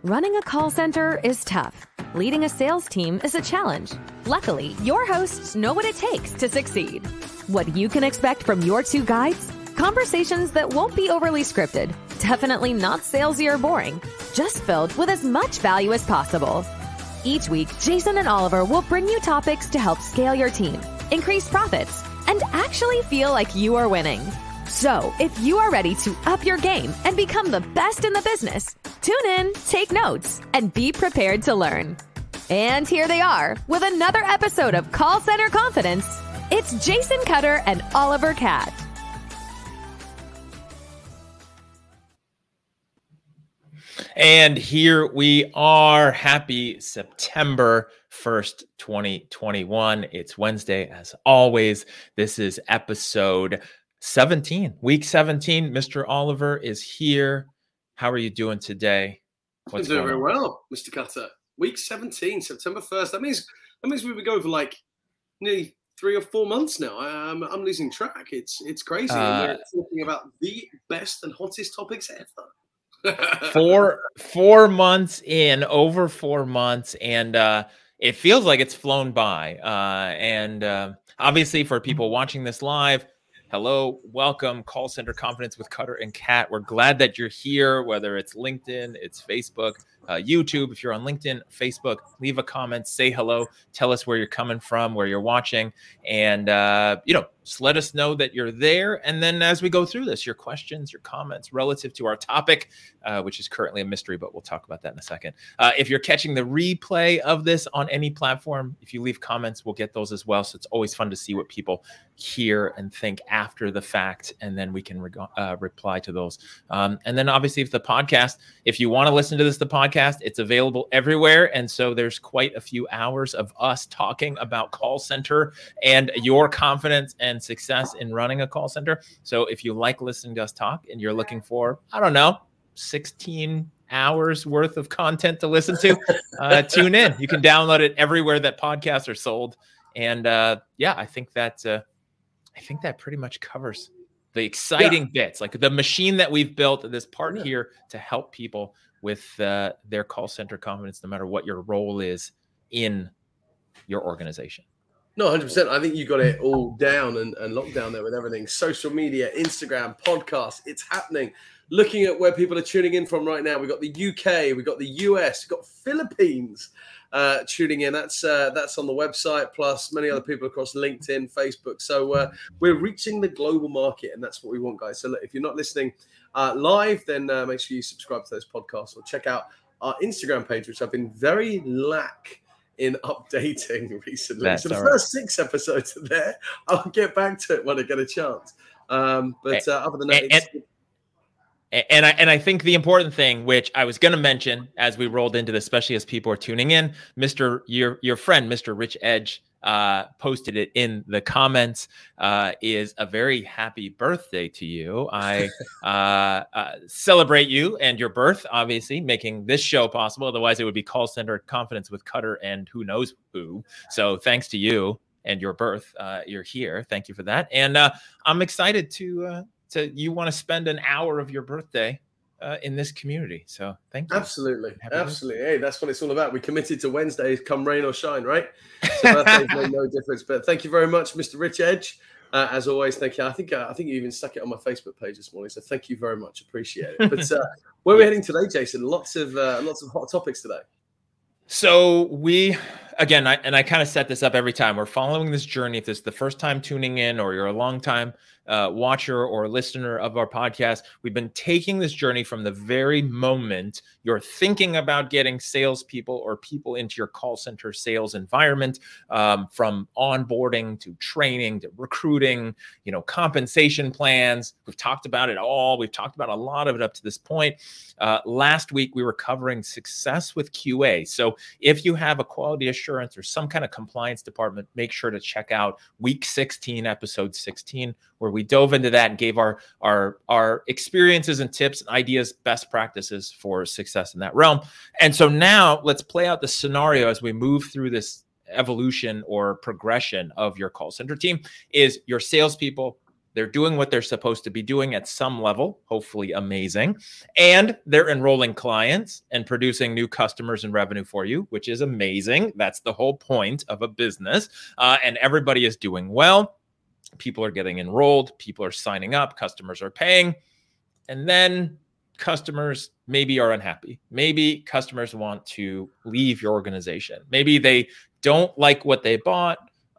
Running a call center is tough. Leading a sales team is a challenge. Luckily, your hosts know what it takes to succeed. What you can expect from your two guides? Conversations that won't be overly scripted, definitely not salesy or boring, just filled with as much value as possible. Each week, Jason and Oliver will bring you topics to help scale your team, increase profits, and actually feel like you are winning. So, if you are ready to up your game and become the best in the business, tune in, take notes, and be prepared to learn. And here they are with another episode of Call Center Confidence. It's Jason Cutter and Oliver Catt. And here we are. Happy September 1st, 2021. It's Wednesday, as always. This is episode 17, week 17. Mr. Oliver is here. How are you doing today? What's going on? Very well, Mr. Cutter. Week 17, September 1st. That means we've been going for like nearly 3 or 4 months now. I'm losing track. It's crazy. We're talking about the best and hottest topics ever. four months in, over 4 months, and it feels like it's flown by. And obviously, for people watching this live, hello, welcome, Call Center Confidence with Cutter and Catt. We're glad that you're here, whether it's LinkedIn, it's Facebook, YouTube. If you're on LinkedIn, Facebook, leave a comment, say hello, tell us where you're coming from, where you're watching, and just let us know that you're there. And then as we go through this, your questions, your comments relative to our topic, which is currently a mystery, but we'll talk about that in a second. If you're catching the replay of this on any platform, if you leave comments, we'll get those as well. So it's always fun to see what people hear and think after the fact, and then we can reply to those. And then obviously, if you want to listen to the podcast, it's available everywhere. And so there's quite a few hours of us talking about call center and your confidence and success in running a call center. So if you like listening to us talk and you're looking for, 16 hours worth of content to listen to, tune in. You can download it everywhere that podcasts are sold. And I think that pretty much covers the exciting bits, like the machine that we've built, this part here to help people with their call center confidence, no matter what your role is in your organization. No, 100%. I think you got it all down and locked down there with everything. Social media, Instagram, podcasts, it's happening. Looking at where people are tuning in from right now, we've got the UK, we've got the US, we've got Philippines tuning in. That's on the website, plus many other people across LinkedIn, Facebook. So we're reaching the global market, and that's what we want, guys. So look, if you're not listening live, then make sure you subscribe to those podcasts or check out our Instagram page, which I've been very lax in updating recently. So the first 6 episodes are there. I'll get back to it when I get a chance. Other than that, And I think the important thing, which I was going to mention as we rolled into this, especially as people are tuning in, your friend, Mr. Rich Edge, posted it in the comments, is a very happy birthday to you. I celebrate you and your birth, obviously, making this show possible. Otherwise, it would be Call Center Confidence with Cutter and who knows who. So thanks to you and your birth, you're here. Thank you for that. And I'm excited to you want to spend an hour of your birthday in this community. So thank you. Absolutely. Hey, that's what it's all about. We committed to Wednesdays, come rain or shine, right? So birthdays make no difference. But thank you very much, Mr. Rich Edge. As always, thank you. I think you even stuck it on my Facebook page this morning. So thank you very much. Appreciate it. But where are we heading today, Jason? Lots of hot topics today. So I kind of set this up every time. We're following this journey. If this is the first time tuning in, or you're a long time watcher or listener of our podcast, we've been taking this journey from the very moment you're thinking about getting salespeople or people into your call center sales environment, from onboarding to training to recruiting, compensation plans. We've talked about it all. We've talked about a lot of it up to this point. Last week, we were covering success with QA. So if you have a quality assurance or some kind of compliance department, make sure to check out week 16, episode 16, where we dove into that and gave our experiences and tips and ideas, best practices for success in that realm. And so now let's play out the scenario as we move through this evolution or progression of your call center team. Is your salespeople they're doing what they're supposed to be doing at some level, hopefully amazing, and they're enrolling clients and producing new customers and revenue for you, which is amazing. That's the whole point of a business. And everybody is doing well. People are getting enrolled. People are signing up. Customers are paying. And then customers maybe are unhappy. Maybe customers want to leave your organization. Maybe they don't like what they bought.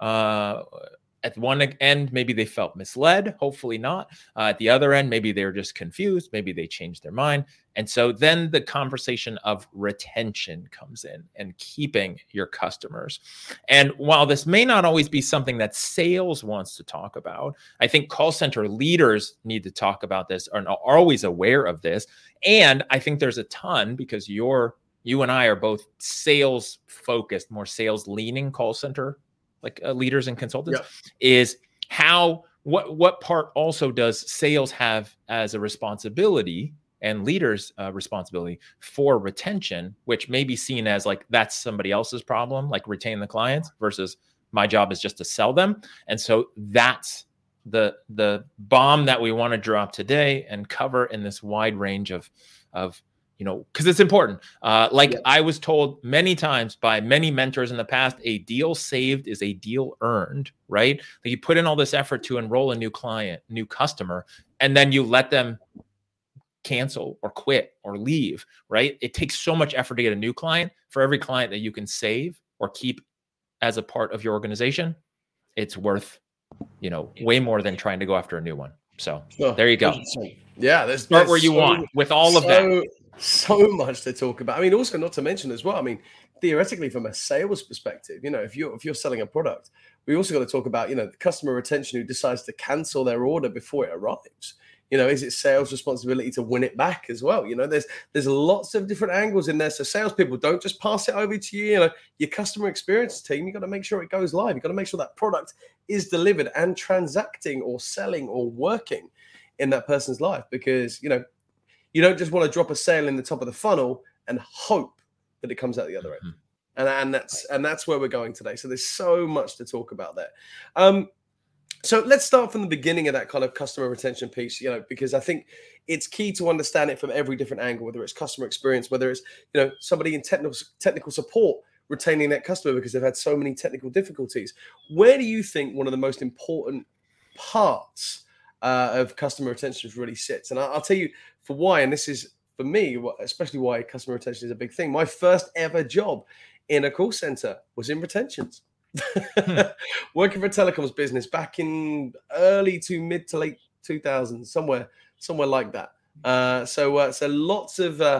At one end, maybe they felt misled. Hopefully not. At the other end, maybe they're just confused. Maybe they changed their mind. And so then the conversation of retention comes in and keeping your customers. And while this may not always be something that sales wants to talk about, I think call center leaders need to talk about this, are always aware of this. And I think there's a ton, because you and I are both sales focused, more sales leaning call center leaders and consultants, is what part also does sales have as a responsibility and leaders' responsibility for retention, which may be seen as like that's somebody else's problem, like retain the clients, versus my job is just to sell them. And so that's the bomb that we want to drop today and cover in this wide range of because it's important. I was told many times by many mentors in the past, a deal saved is a deal earned, right? Like you put in all this effort to enroll a new client, new customer, and then you let them cancel or quit or leave, right? It takes so much effort to get a new client. For every client that you can save or keep as a part of your organization, it's worth, way more than trying to go after a new one. So there you go. Yeah, there's start where you want with all of that. So much to talk about. I mean, also not to mention as well, I mean, theoretically from a sales perspective, if you're selling a product, we also got to talk about, the customer retention who decides to cancel their order before it arrives. Is it sales responsibility to win it back as well? There's lots of different angles in there. So salespeople, don't just pass it over to you. Your customer experience team, you got to make sure it goes live. You got to make sure that product is delivered and transacting or selling or working in that person's life, because you don't just want to drop a sale in the top of the funnel and hope that it comes out the other end. And that's where we're going today. So there's so much to talk about there. So let's start from the beginning of that kind of customer retention piece, because I think it's key to understand it from every different angle, whether it's customer experience, whether it's, somebody in technical support retaining that customer because they've had so many technical difficulties. Where do you think one of the most important parts of customer retention really sits? And I'll tell you for why, and this is for me, especially why customer retention is a big thing. My first ever job in a call center was in retentions. Working for a telecoms business back in early to mid to late 2000s, somewhere like that. So lots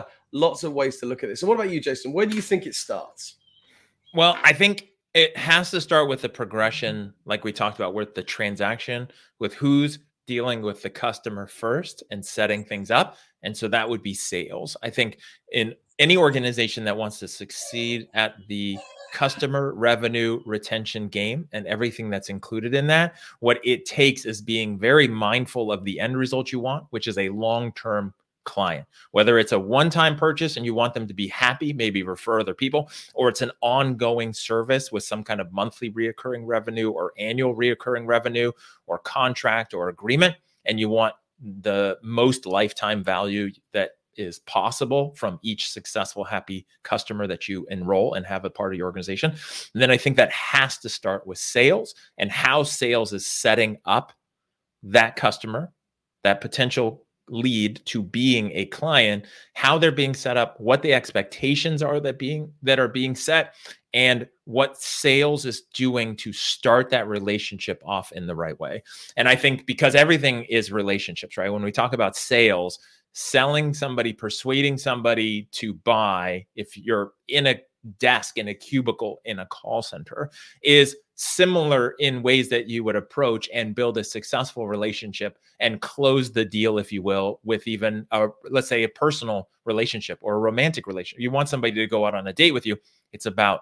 of ways to look at this. So what about you, Jason? Where do you think it starts? Well, I think it has to start with the progression, like we talked about, with the transaction, with who's dealing with the customer first and setting things up. And so that would be sales. I think in any organization that wants to succeed at the customer revenue retention game and everything that's included in that, what it takes is being very mindful of the end result you want, which is a long-term client. Whether it's a one-time purchase and you want them to be happy, maybe refer other people, or it's an ongoing service with some kind of monthly reoccurring revenue or annual reoccurring revenue or contract or agreement, and you want the most lifetime value that is possible from each successful, happy customer that you enroll and have a part of your organization. And then I think that has to start with sales and how sales is setting up that customer, that potential lead to being a client, how they're being set up, what the expectations are that are being set, and what sales is doing to start that relationship off in the right way. And I think because everything is relationships, right? When we talk about sales, selling somebody, persuading somebody to buy, if you're in a desk, in a cubicle, in a call center, is similar in ways that you would approach and build a successful relationship and close the deal, if you will, with even, let's say, a personal relationship or a romantic relationship. You want somebody to go out on a date with you. It's about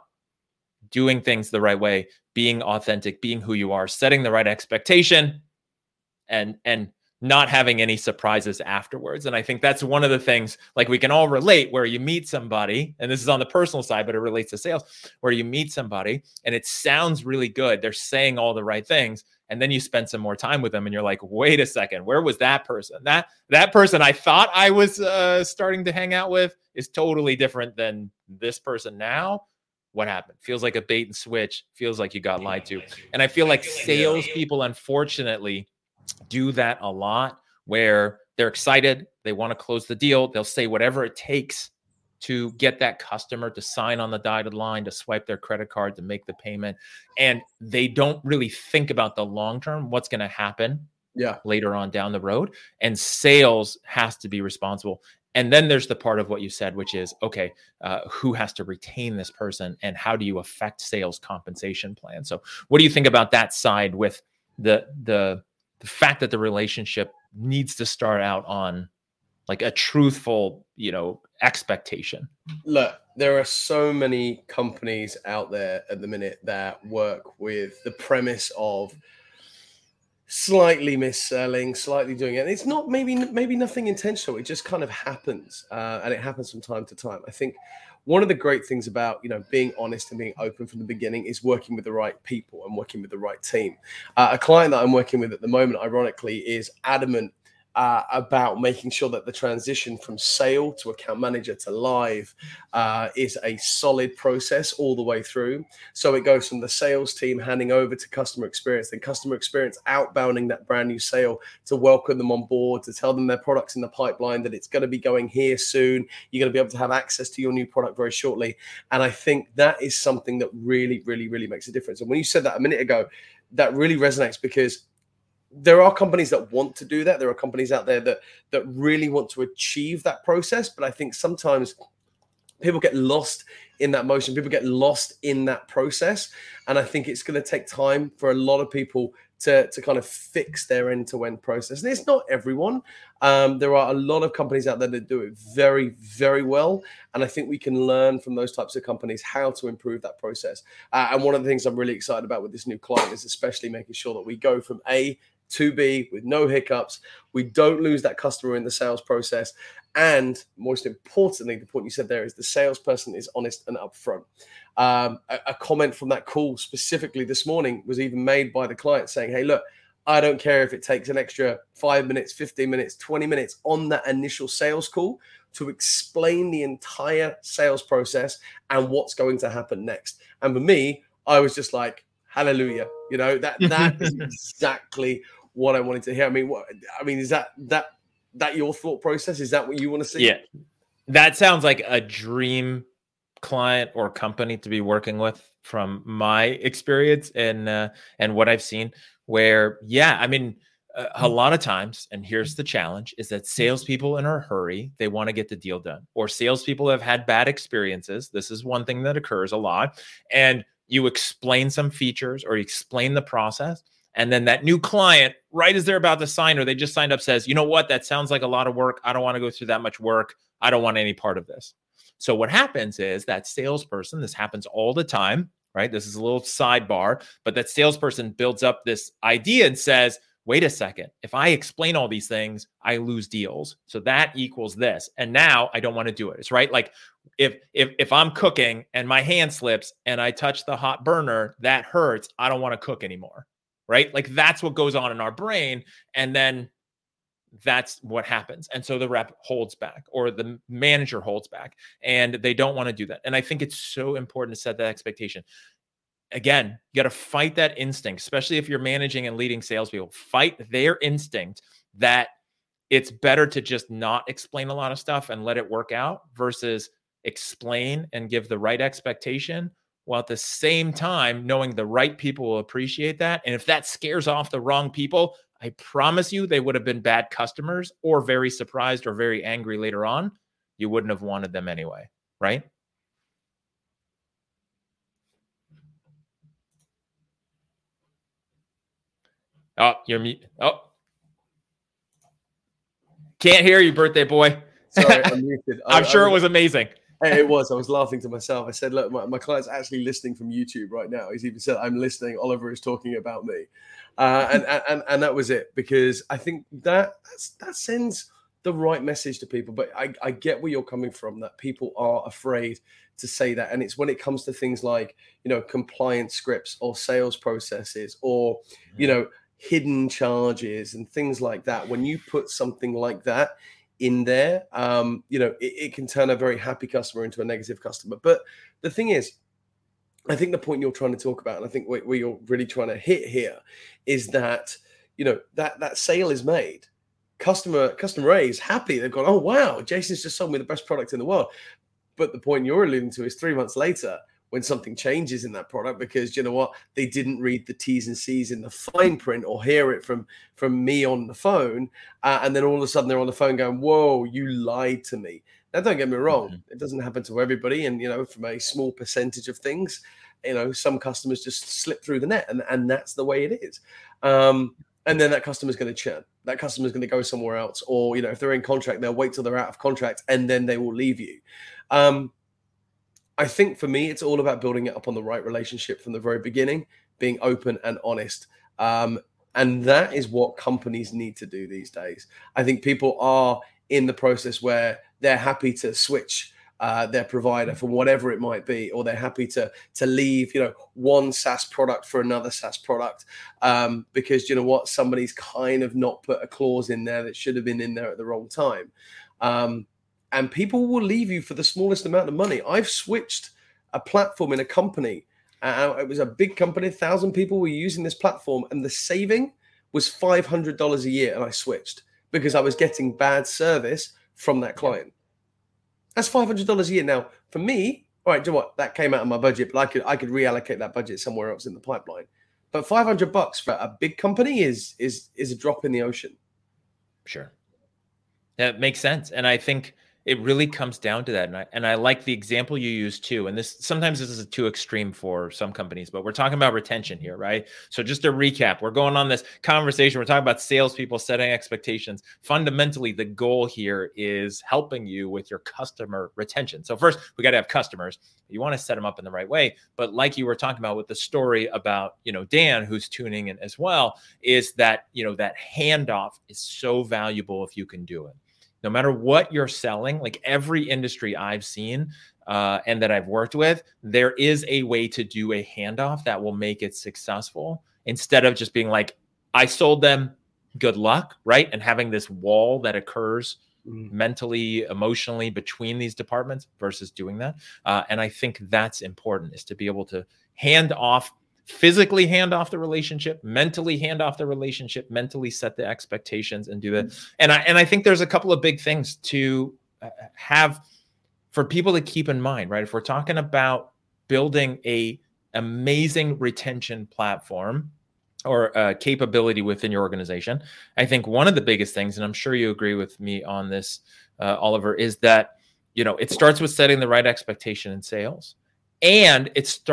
doing things the right way, being authentic, being who you are, setting the right expectation, and not having any surprises afterwards. And I think that's one of the things, like we can all relate, where you meet somebody, and this is on the personal side, but it relates to sales, where you meet somebody and it sounds really good. They're saying all the right things. And then you spend some more time with them and you're like, wait a second, where was that person? That person I thought I was starting to hang out with is totally different than this person now. What happened? Feels like a bait and switch. Feels like you got lied to. And I feel like salespeople, unfortunately, do that a lot, where they're excited. They want to close the deal. They'll say whatever it takes to get that customer to sign on the dotted line, to swipe their credit card, to make the payment. And they don't really think about the long term, what's going to happen later on down the road. And sales has to be responsible. And then there's the part of what you said, which is, okay, who has to retain this person, and how do you affect sales compensation plan? So what do you think about that side, with the fact that the relationship needs to start out on like a truthful, expectation? Look, there are so many companies out there at the minute that work with the premise of slightly mis-selling, slightly doing it. And it's not maybe nothing intentional. It just kind of happens, and it happens from time to time. I think one of the great things about being honest and being open from the beginning is working with the right people and working with the right team. A client that I'm working with at the moment, ironically, is adamant about making sure that the transition from sale to account manager to live is a solid process all the way through. So it goes from the sales team handing over to customer experience, then customer experience outbounding that brand new sale to welcome them on board, to tell them their products in the pipeline, that it's going to be going here soon. You're going to be able to have access to your new product very shortly. And I think that is something that really, really, really makes a difference. And when you said that a minute ago, that really resonates, because there are companies that want to do that. There are companies out there that really want to achieve that process. But I think sometimes people get lost in that motion. People get lost in that process. And I think it's going to take time for a lot of people to kind of fix their end-to-end process. And it's not everyone. There are a lot of companies out there that do it very, very well. And I think we can learn from those types of companies how to improve that process. And one of the things I'm really excited about with this new client is especially making sure that we go from A to B with no hiccups. We don't lose that customer in the sales process. And most importantly, the point you said there is the salesperson is honest and upfront. A comment from that call specifically this morning was even made by the client saying, hey, look, I don't care if it takes an extra 5 minutes, 15 minutes, 20 minutes on that initial sales call to explain the entire sales process and what's going to happen next. And for me, I was just like, hallelujah. That is exactly what I wanted to hear. I mean, is that your thought process? Is that what you want to see? Yeah. That sounds like a dream client or company to be working with from my experience and what I've seen, where, a lot of times, and here's the challenge, is that salespeople in a hurry, they want to get the deal done, or salespeople have had bad experiences. This is one thing that occurs a lot. And you explain some features or you explain the process, and then that new client, right as they're about to sign or they just signed up, says, you know what, that sounds like a lot of work. I don't want to go through that much work. I don't want any part of this. So what happens is that salesperson, this happens all the time, right? This is a little sidebar, but that salesperson builds up this idea and says, wait a second, if I explain all these things, I lose deals. So that equals this. And now I don't want to do it. It's right. Like if I'm cooking and my hand slips and I touch the hot burner, that hurts. I don't want to cook anymore. Right. Like that's what goes on in our brain. And then that's what happens. And so the rep holds back, or the manager holds back, and they don't want to do that. And I think it's so important to set that expectation. Again, you got to fight that instinct, especially if you're managing and leading salespeople. Fight their instinct that it's better to just not explain a lot of stuff and let it work out versus explain and give the right expectation, while at the same time knowing the right people will appreciate that. And if that scares off the wrong people, I promise you they would have been bad customers or very surprised or very angry later on. You wouldn't have wanted them anyway, right? Oh, you're mute. Oh, can't hear you, birthday boy. Sorry, I'm muted. I'm sure it was amazing. It was. I was laughing to myself. I said, look, my client's actually listening from YouTube right now. He's even said, I'm listening. Oliver is talking about me. And that was it, because I think that sends the right message to people. But I get where you're coming from, that people are afraid to say that. And it's when it comes to things like, compliance scripts or sales processes or, hidden charges and things like that. When you put something like that in there, it can turn a very happy customer into a negative customer. But the thing is, I think the point you're trying to talk about, and I think where you're really trying to hit here, is that that sale is made. Customer A is happy. They've gone, oh wow, Jason's just sold me the best product in the world. But the point you're alluding to is 3 months later, when something changes in that product, because you know what, they didn't read the T's and C's in the fine print or hear it from me on the phone, and then all of a sudden they're on the phone going, whoa, you lied to me. Now, don't get me wrong, it doesn't happen to everybody, and from a small percentage of things, some customers just slip through the net, and that's the way it is. And then that customer's going to churn. That customer's going to go somewhere else, or if they're in contract, they'll wait till they're out of contract, and then they will leave you. I think for me, it's all about building it up on the right relationship from the very beginning, being open and honest. And that is what companies need to do these days. I think people are in the process where they're happy to switch their provider for whatever it might be, or they're happy to leave, one SaaS product for another SaaS product, because somebody's kind of not put a clause in there that should have been in there at the wrong time. And people will leave you for the smallest amount of money. I've switched a platform in a company. It was a big company, 1,000 people were using this platform, and the saving was $500 a year. And I switched because I was getting bad service from that client. That's $500 a year. Now, for me, all right, do you know what? That came out of my budget, but I could reallocate that budget somewhere else in the pipeline. But $500 for a big company is a drop in the ocean. Sure. That makes sense. And I think it really comes down to that. And I like the example you use too. And sometimes this is too extreme for some companies, but we're talking about retention here, right? So just to recap, we're going on this conversation. We're talking about salespeople setting expectations. Fundamentally, the goal here is helping you with your customer retention. So first, we got to have customers. You want to set them up in the right way. But like you were talking about with the story about, Dan, who's tuning in as well, is that, that handoff is so valuable if you can do it. No matter what you're selling, like every industry I've seen and that I've worked with, there is a way to do a handoff that will make it successful, instead of just being like, I sold them, good luck, right? And having this wall that occurs mentally, emotionally between these departments versus doing that. And I think that's important, is to be able to physically hand off the relationship, mentally hand off the relationship, mentally set the expectations and do that. And I think there's a couple of big things to have for people to keep in mind, right? If we're talking about building a amazing retention platform or capability within your organization, I think one of the biggest things, and I'm sure you agree with me on this, Oliver, is that, it starts with setting the right expectation in sales. And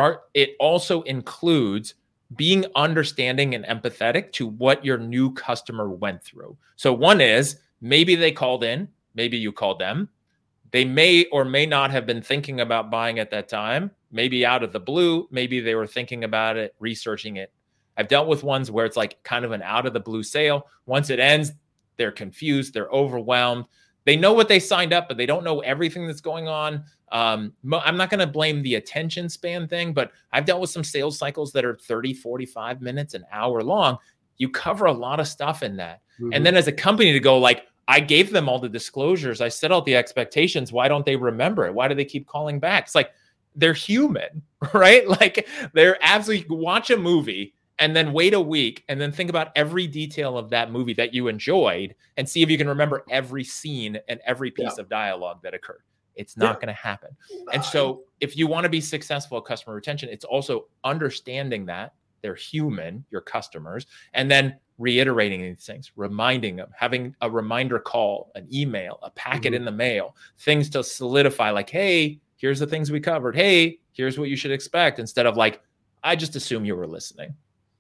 it also includes being understanding and empathetic to what your new customer went through. So one is, maybe they called in, maybe you called them. They may or may not have been thinking about buying at that time, maybe out of the blue, maybe they were thinking about it, researching it. I've dealt with ones where it's like kind of an out of the blue sale. Once it ends, they're confused, they're overwhelmed. They know what they signed up, but they don't know everything that's going on. I'm not going to blame the attention span thing, but I've dealt with some sales cycles that are 30, 45 minutes, an hour long. You cover a lot of stuff in that. Mm-hmm. And then as a company to go like, I gave them all the disclosures, I set out the expectations. Why don't they remember it? Why do they keep calling back? It's like, they're human, right? Like they're absolutely, watch a movie and then wait a week and then think about every detail of that movie that you enjoyed and see if you can remember every scene and every piece of dialogue that occurred. It's not going to happen. And so if you want to be successful at customer retention, it's also understanding that they're human, your customers, and then reiterating these things, reminding them, having a reminder call, an email, a packet in the mail, things to solidify like, hey, here's the things we covered. Hey, here's what you should expect, instead of like, I just assume you were listening.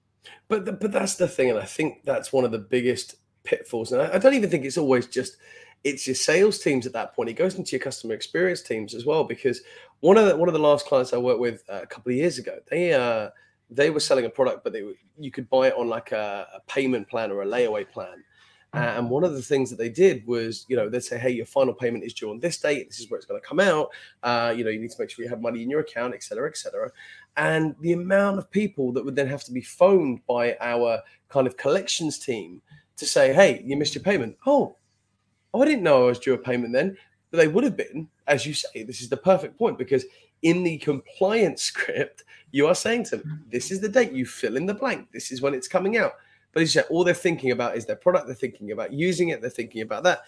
But that's the thing. And I think that's one of the biggest pitfalls. And I don't even think it's always just, it's your sales teams at that point. It goes into your customer experience teams as well, because one of the last clients I worked with a couple of years ago, they were selling a product, but you could buy it on like a payment plan or a layaway plan. And one of the things that they did was, they'd say, hey, your final payment is due on this date. This is where it's going to come out. You need to make sure you have money in your account, et cetera, et cetera. And the amount of people that would then have to be phoned by our kind of collections team to say, hey, you missed your payment. Oh, I didn't know I was due a payment then. But they would have been, as you say, this is the perfect point, because in the compliance script, you are saying to them, this is the date, you fill in the blank. This is when it's coming out. But as you say, all they're thinking about is their product. They're thinking about using it. They're thinking about that.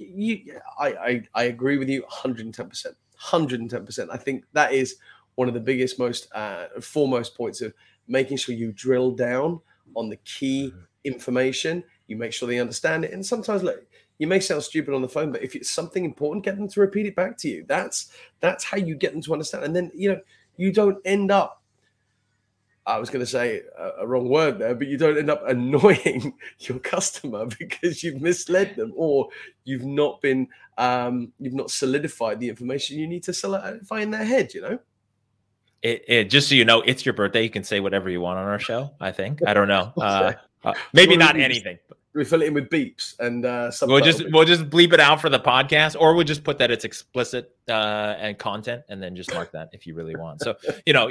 I agree with you 110%. 110%. I think that is one of the biggest, most foremost points of making sure you drill down on the key information. You make sure they understand it. And sometimes, look, you may sound stupid on the phone, but if it's something important, get them to repeat it back to you. That's how you get them to understand. And then, you don't end up, I was going to say a wrong word there, but you don't end up annoying your customer because you've misled them, or you've not been, you've not solidified the information you need to solidify in their head, It just so you know, it's your birthday. You can say whatever you want on our show, I think. I don't know. Maybe not anything. We fill it in with beeps and we'll just bleep it out for the podcast, or we'll just put that it's explicit and content, and then just mark that if you really want. So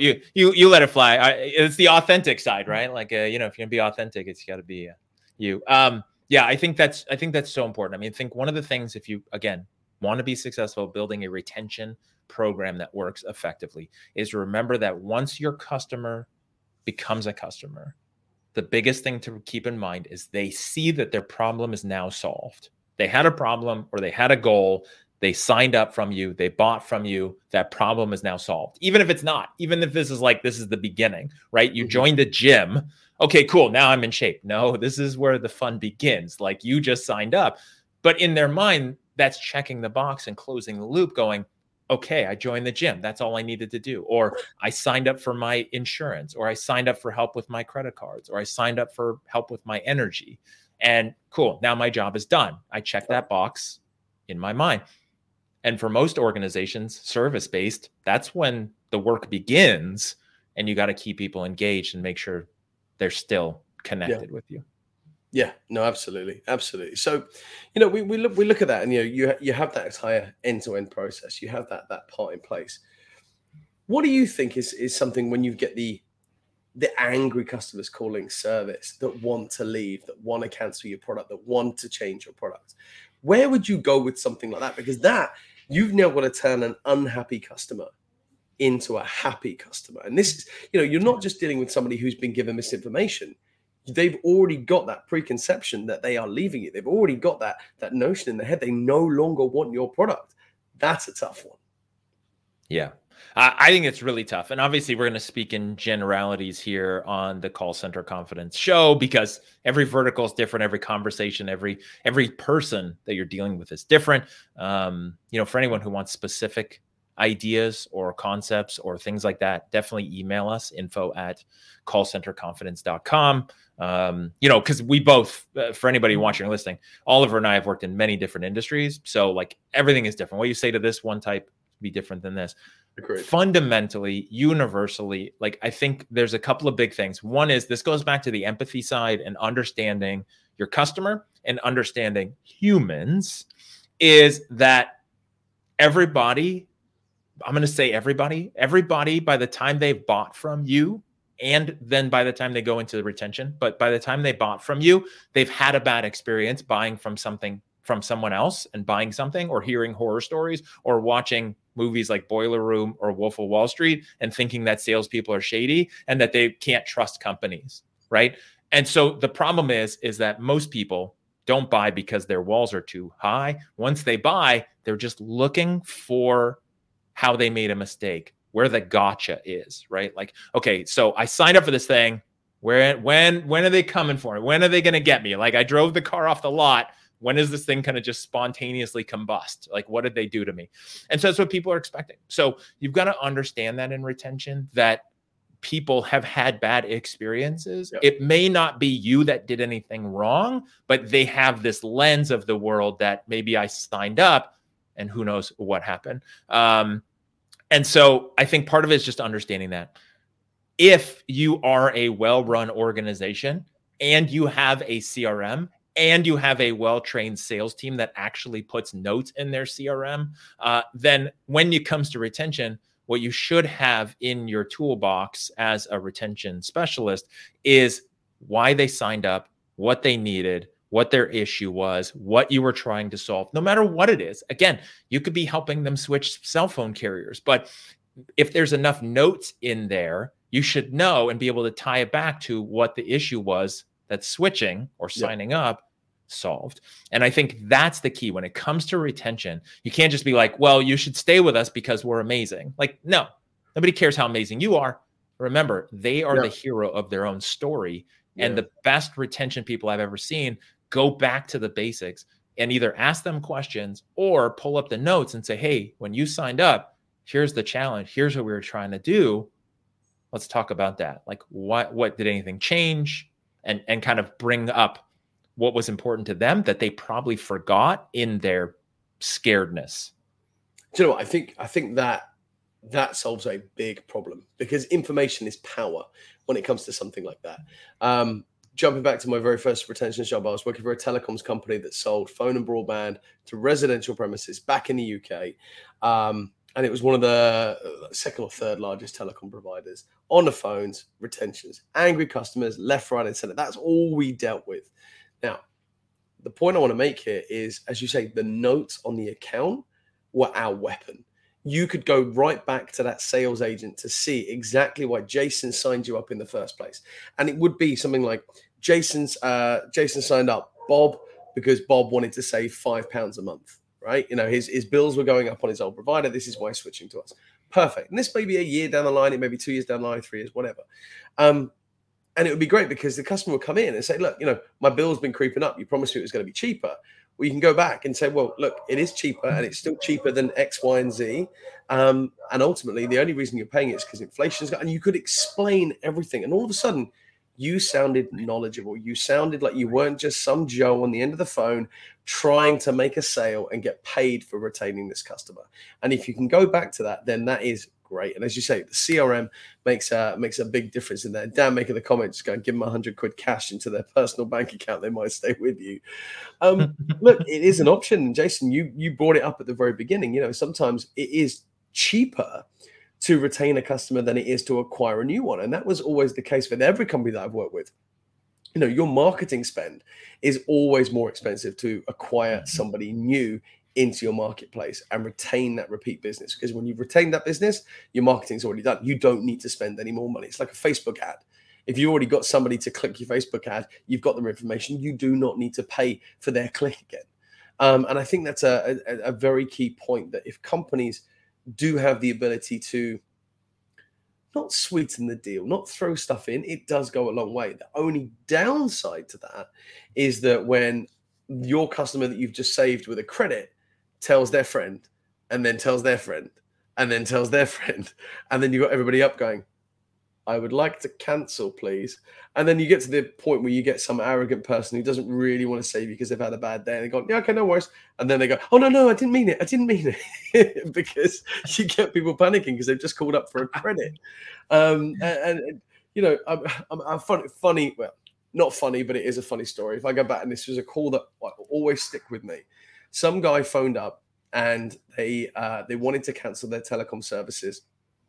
you let it fly. It's the authentic side, right? Like if you're gonna be authentic, it's got to be you. Yeah, I think that's so important. I mean, I think one of the things, if you again want to be successful building a retention program that works effectively, is remember that once your customer becomes a customer, the biggest thing to keep in mind is they see that their problem is now solved. They had a problem or they had a goal. They signed up from you. They bought from you. That problem is now solved. Even if it's not, even if this is the beginning, right? You joined the gym. Okay, cool. Now I'm in shape. No, this is where the fun begins. Like, you just signed up. But in their mind, that's checking the box and closing the loop, going, okay, I joined the gym. That's all I needed to do. Or I signed up for my insurance, or I signed up for help with my credit cards, or I signed up for help with my energy. And cool, now my job is done. I check that box in my mind. And for most organizations, service-based, that's when the work begins, and you got to keep people engaged and make sure they're still connected with you. Yeah, no, absolutely. Absolutely. So, we look at that, and, you have that entire end-to-end process. You have that part in place. What do you think is something when you get the angry customers calling service that want to leave, that want to cancel your product, that want to change your product? Where would you go with something like that? Because you've now got to turn an unhappy customer into a happy customer. And this is, you're not just dealing with somebody who's been given misinformation. They've already got that preconception that they are leaving it. They've already got that notion in their head. They no longer want your product. That's a tough one. Yeah. I think it's really tough. And obviously we're going to speak in generalities here on the Call Center Confidence show, because every vertical is different. Every conversation, every person that you're dealing with is different. For anyone who wants specific ideas or concepts or things like that, definitely email us, info@callcenterconfidence.com. Because we both, for anybody watching or listening, Oliver and I have worked in many different industries. So like everything is different. What you say to this one type be different than this. Agreed. Fundamentally, universally, like I think there's a couple of big things. One is this goes back to the empathy side and understanding your customer and understanding humans, is that everybody, I'm going to say everybody by the time they've bought from you, and then by the time they go into the retention, but by the time they bought from you, they've had a bad experience buying from someone else and buying something, or hearing horror stories, or watching movies like Boiler Room or Wolf of Wall Street and thinking that salespeople are shady and that they can't trust companies, right? And so the problem is that most people don't buy because their walls are too high. Once they buy, they're just looking for how they made a mistake, where the gotcha is, right? Like, okay, so I signed up for this thing. When are they coming for me? When are they going to get me? Like, I drove the car off the lot. When is this thing going to just spontaneously combust? Like, what did they do to me? And so that's what people are expecting. So you've got to understand that in retention, that people have had bad experiences. Yep. It may not be you that did anything wrong, but they have this lens of the world that maybe I signed up and who knows what happened. And so I think part of it is just understanding that if you are a well-run organization and you have a CRM and you have a well-trained sales team that actually puts notes in their CRM, then when it comes to retention, what you should have in your toolbox as a retention specialist is why they signed up, what they needed, what their issue was, what you were trying to solve, no matter what it is. Again, you could be helping them switch cell phone carriers, but if there's enough notes in there, you should know and be able to tie it back to what the issue was that switching or signing up solved. And I think that's the key when it comes to retention. You can't just be like, well, you should stay with us because we're amazing. Like, no, nobody cares how amazing you are. Remember, they are the hero of their own story. And the best retention people I've ever seen go back to the basics and either ask them questions or pull up the notes and say, hey, when you signed up, here's the challenge. Here's what we were trying to do. Let's talk about that. Like, what did anything change? And kind of bring up what was important to them that they probably forgot in their scaredness. Do you know what? I think that solves a big problem, because information is power when it comes to something like that. Jumping back to my very first retention job, I was working for a telecoms company that sold phone and broadband to residential premises back in the UK. And it was one of the second or third largest telecom providers. On the phones, retentions, angry customers, left, right, and center. That's all we dealt with. Now, the point I want to make here is, as you say, the notes on the account were our weapon. You could go right back to that sales agent to see exactly why Jason signed you up in the first place. And it would be something like Jason signed up Bob because Bob wanted to save £5 a month. Right? You know, his bills were going up on his old provider. This is why he's switching to us. Perfect. And this may be a year down the line. It may be 2 years down the line, 3 years, whatever. And it would be great because the customer would come in and say, look, you know, my bill's been creeping up. You promised me it was going to be cheaper. Well, you can go back and say, well, look, it is cheaper and it's still cheaper than X, Y, and Z. And ultimately, the only reason you're paying it is because inflation's got, and you could explain everything. And all of a sudden, you sounded knowledgeable. You sounded like you weren't just some Joe on the end of the phone trying to make a sale and get paid for retaining this customer. And if you can go back to that, then that is great. And as you say, the CRM makes a big difference in that. Dan making the comment, just go and give them £100 cash into their personal bank account. They might stay with you. Look, it is an option. Jason, you brought it up at the very beginning. You know, sometimes it is cheaper to retain a customer than it is to acquire a new one. And that was always the case with every company that I've worked with. You know, your marketing spend is always more expensive to acquire somebody new into your marketplace and retain that repeat business. Because when you've retained that business, your marketing's already done. You don't need to spend any more money. It's like a Facebook ad. If you already got somebody to click your Facebook ad, you've got their information. You do not need to pay for their click again. And I think that's a very key point, that if companies do have the ability to not sweeten the deal, not throw stuff in, it does go a long way. The only downside to that is that when your customer that you've just saved with a credit tells their friend and then tells their friend and then tells their friend, and then you've got everybody up going, I would like to cancel, please. And then you get to the point where you get some arrogant person who doesn't really want to save you because they've had a bad day. And they go, yeah, okay, no worries. And then they go, oh, no, I didn't mean it. Because you get people panicking because they've just called up for a credit. And you know, I'm funny. Well, not funny, but it is a funny story. If I go back, and this was a call that will always stick with me. Some guy phoned up and they wanted to cancel their telecom services.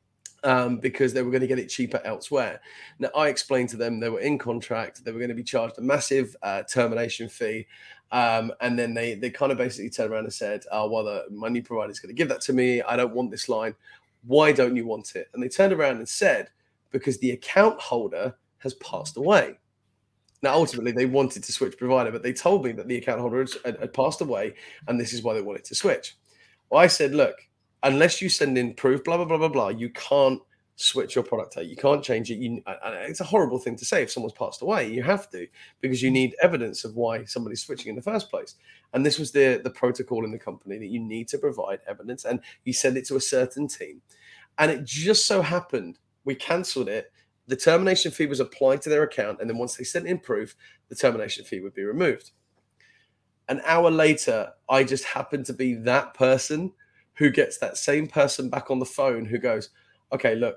Because they were going to get it cheaper elsewhere. Now, I explained to them they were in contract, they were going to be charged a massive termination fee. And then they kind of basically turned around and said, oh, well, my new provider is going to give that to me. I don't want this line. Why don't you want it? And they turned around and said, because the account holder has passed away. Now, ultimately, they wanted to switch provider, but they told me that the account holder had passed away, and this is why they wanted to switch. Well, I said, look, unless you send in proof, blah, blah, blah, blah, blah, you can't switch your product out. You can't change it. It's a horrible thing to say if someone's passed away. You have to, because you need evidence of why somebody's switching in the first place. And this was the protocol in the company, that you need to provide evidence. And you send it to a certain team. And it just so happened, we cancelled it. The termination fee was applied to their account. And then once they sent in proof, the termination fee would be removed. An hour later, I just happened to be that person who gets that same person back on the phone who goes, okay, look,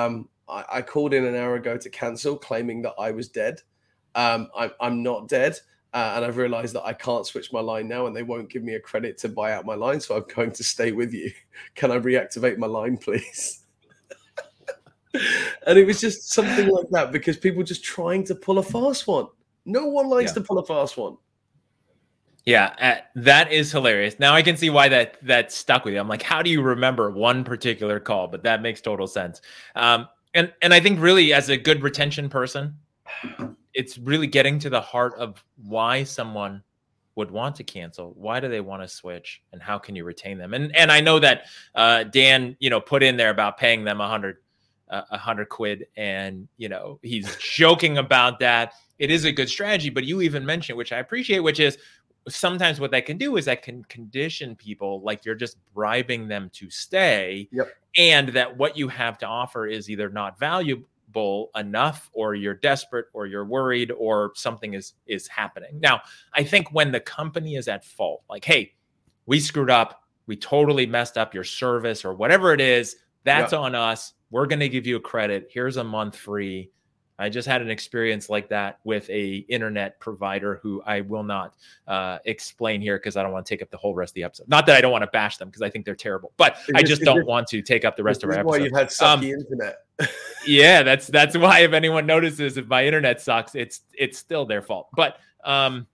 I called in an hour ago to cancel, claiming that I was dead. I'm not dead. And I've realized that I can't switch my line now and they won't give me a credit to buy out my line. So I'm going to stay with you. Can I reactivate my line, please? And it was just something like that because people just trying to pull a fast one. No one likes to pull a fast one. Yeah, that is hilarious. Now I can see why that stuck with you. I'm like, how do you remember one particular call? But that makes total sense. And I think really as a good retention person, it's really getting to the heart of why someone would want to cancel. Why do they want to switch, and how can you retain them? And I know that Dan, put in there about paying them $100 quid, and he's joking about that. It is a good strategy, but you even mentioned, which I appreciate, which is sometimes what that can do is that can condition people like you're just bribing them to stay, and that what you have to offer is either not valuable enough, or you're desperate, or you're worried, or something is happening. Now, I think when the company is at fault, like, hey, we screwed up, we totally messed up your service or whatever it is, that's on us. We're going to give you a credit. Here's a month free. I just had an experience like that with a internet provider who I will not explain here because I don't want to take up the whole rest of the episode. Not that I don't want to bash them because I think they're terrible, but I just don't want to take up the rest of our episode. Why you've had sucky internet. Yeah, that's why if anyone notices if my internet sucks, it's still their fault. But but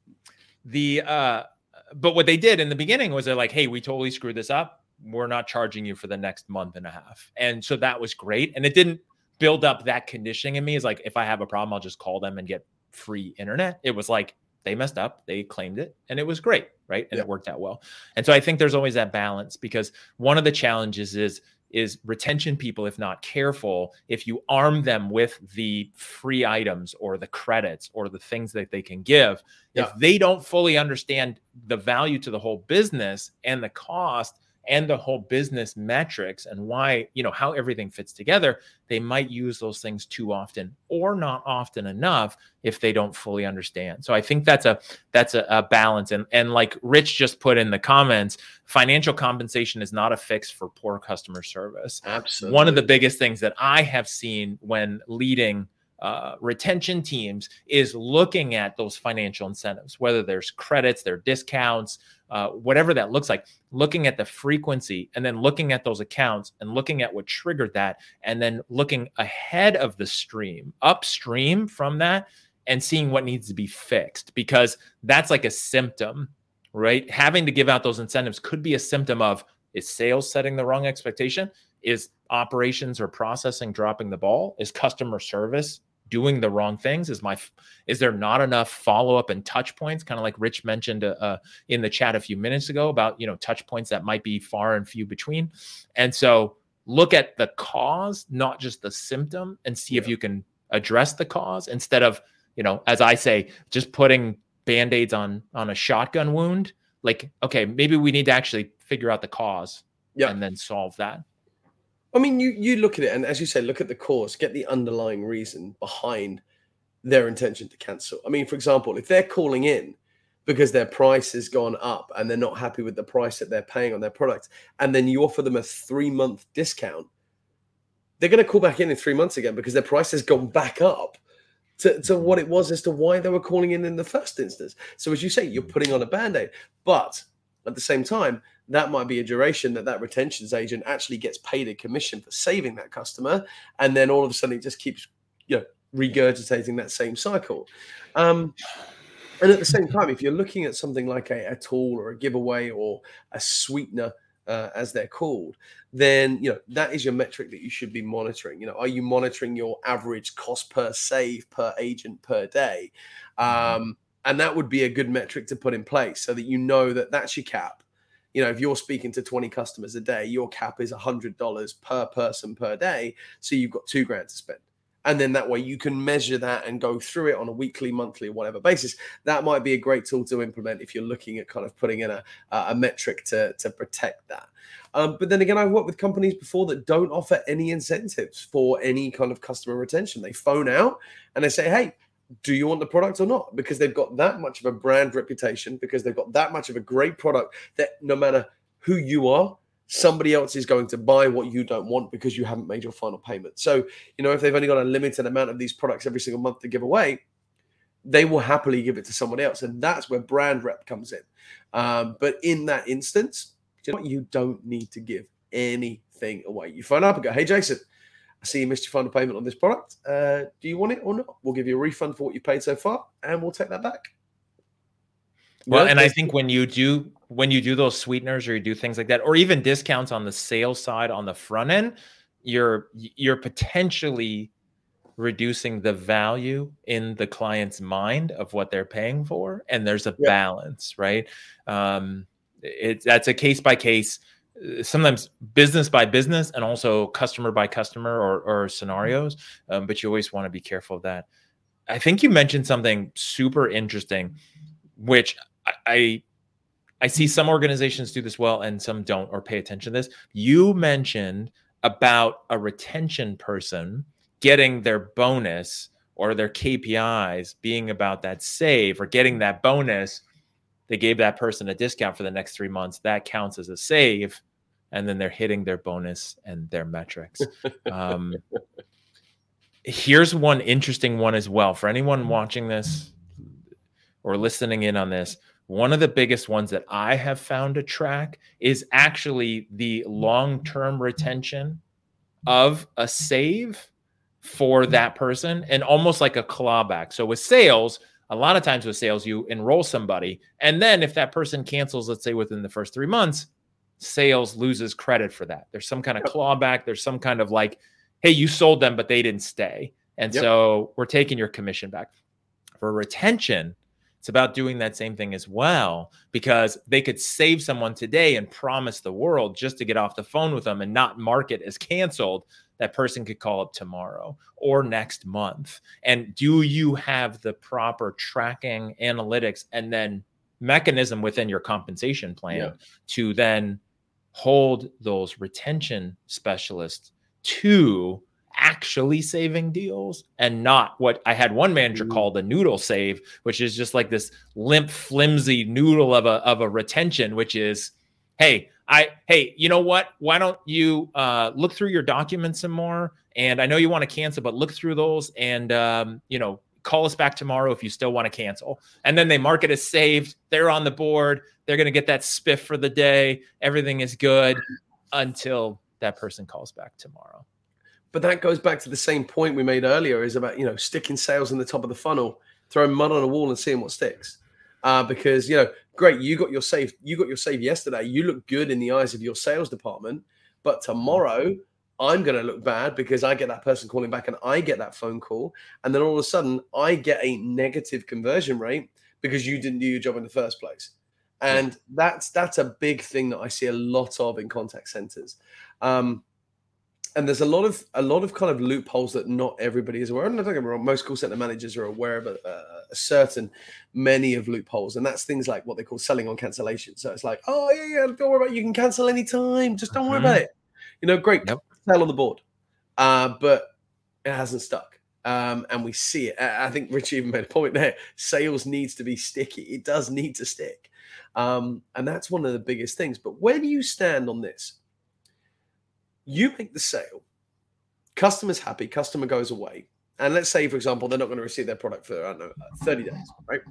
what they did in the beginning was they're like, hey, we totally screwed this up. We're not charging you for the next month and a half. And so that was great. And it didn't build up that conditioning in me. Is like, if I have a problem, I'll just call them and get free internet. It was like, they messed up, they claimed it, and it was great, right? And it worked out well. And so I think there's always that balance, because one of the challenges is retention people, if not careful, if you arm them with the free items or the credits or the things that they can give, if they don't fully understand the value to the whole business and the cost and the whole business metrics and why, how everything fits together, they might use those things too often or not often enough if they don't fully understand. So I think that's a balance. And like Rich just put in the comments, financial compensation is not a fix for poor customer service. Absolutely. One of the biggest things that I have seen when leading retention teams is looking at those financial incentives, whether there's credits, there are discounts, whatever that looks like, looking at the frequency and then looking at those accounts and looking at what triggered that, and then looking ahead of the stream, upstream from that, and seeing what needs to be fixed, because that's like a symptom, right? Having to give out those incentives could be a symptom of, is sales setting the wrong expectation? Is operations or processing dropping the ball? Is customer service doing the wrong things? Is there not enough follow-up and touch points? Kind of like Rich mentioned in the chat a few minutes ago about, touch points that might be far and few between. And so look at the cause, not just the symptom, and see if you can address the cause instead of, as I say, just putting Band-Aids on a shotgun wound. Like, okay, maybe we need to actually figure out the cause and then solve that. I mean, you look at it, and as you say, look at the cause, get the underlying reason behind their intention to cancel. I mean, for example, if they're calling in because their price has gone up and they're not happy with the price that they're paying on their product, and then you offer them a 3-month discount, they're going to call back in 3 months again because their price has gone back up to what it was as to why they were calling in the first instance. So as you say, you're putting on a Band-Aid, but at the same time, that might be a duration that retentions agent actually gets paid a commission for saving that customer. And then all of a sudden it just keeps, regurgitating that same cycle. And at the same time, if you're looking at something like a tool or a giveaway or a sweetener, as they're called, then, that is your metric that you should be monitoring. Are you monitoring your average cost per save per agent per day? And that would be a good metric to put in place so that that's your cap. If you're speaking to 20 customers a day, your cap is $100 per person per day. So you've got $2,000 to spend. And then that way you can measure that and go through it on a weekly, monthly, or whatever basis. That might be a great tool to implement if you're looking at kind of putting in a metric to protect that. But then again, I've worked with companies before that don't offer any incentives for any kind of customer retention. They phone out and they say, hey, do you want the product or not? Because they've got that much of a brand reputation, because they've got that much of a great product that no matter who you are, somebody else is going to buy what you don't want because you haven't made your final payment. So, if they've only got a limited amount of these products every single month to give away, they will happily give it to someone else. And that's where brand rep comes in. But in that instance, you know what? You don't need to give anything away. You phone up and go, hey, Jason, I see you missed your final payment on this product. Do you want it or not? We'll give you a refund for what you paid so far, and we'll take that back. Well, and I think when you do those sweeteners or you do things like that, or even discounts on the sales side on the front end, you're potentially reducing the value in the client's mind of what they're paying for, and there's a balance, right? That's a case by case, sometimes business by business, and also customer by customer or scenarios. But you always want to be careful of that. I think you mentioned something super interesting, which I see some organizations do this well and some don't or pay attention to this. You mentioned about a retention person getting their bonus or their KPIs being about that save or getting that bonus. They gave that person a discount for the next 3 months. That counts as a save. And then they're hitting their bonus and their metrics. Here's one interesting one as well. For anyone watching this or listening in on this, one of the biggest ones that I have found to track is actually the long-term retention of a save for that person, and almost like a clawback. So with sales, a lot of times with sales, you enroll somebody, and then if that person cancels, let's say within the first 3 months, sales loses credit for that. There's some kind of clawback. There's some kind of like, hey, you sold them, but they didn't stay. And so we're taking your commission back. For retention, it's about doing that same thing as well, because they could save someone today and promise the world just to get off the phone with them and not mark it as canceled. That person could call up tomorrow or next month. And do you have the proper tracking, analytics, and then mechanism within your compensation plan to then hold those retention specialists to actually saving deals and not what I had one manager call the noodle save, which is just like this limp, flimsy noodle of a retention, which is, hey, you know what? Why don't you look through your documents some more? And I know you want to cancel, but look through those and, call us back tomorrow if you still want to cancel. And then they mark it as saved. They're on the board. They're going to get that spiff for the day. Everything is good until that person calls back tomorrow. But that goes back to the same point we made earlier, is about, sticking sales in the top of the funnel, throwing mud on a wall and seeing what sticks. Because, great, you got your save yesterday. You look good in the eyes of your sales department, but tomorrow I'm going to look bad because I get that person calling back and I get that phone call. And then all of a sudden I get a negative conversion rate because you didn't do your job in the first place. And that's a big thing that I see a lot of in contact centers. And there's a lot of kind of loopholes that not everybody is aware of. And don't get me wrong, most call center managers are aware of many of loopholes. And that's things like what they call selling on cancellation. So it's like, oh, yeah, don't worry about it. You can cancel anytime. Just don't worry about it. Great, sell on the board. But it hasn't stuck. And we see it. I think Richie even made a point there. Sales needs to be sticky. It does need to stick. And that's one of the biggest things. But where do you stand on this? You make the sale, customer's happy, customer goes away. And let's say, for example, they're not going to receive their product for, 30 days, right?